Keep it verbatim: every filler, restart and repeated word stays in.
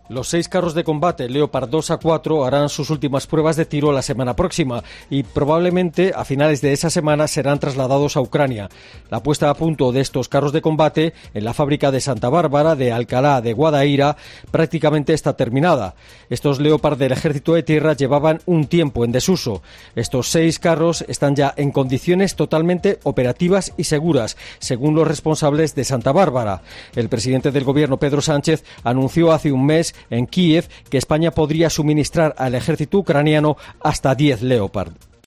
Los seis carros de combate Leopard dos A cuatro harán sus últimas pruebas de tiro la semana próxima y probablemente a finales de esa semana serán trasladados a Ucrania. La puesta a punto de estos carros de combate en la fábrica de Santa Bárbara, de Alcalá de Guadaira, prácticamente está terminada. Estos Leopard del Ejército de Tierra llevaban un tiempo en desuso. Estos seis carros están ya en condiciones totalmente operativas y seguras, según los responsables de Santa Bárbara. El presidente del gobierno, Pedro Sánchez, anunció hace un mes en Kiev que España podría suministrar al ejército ucraniano hasta diez Leopard.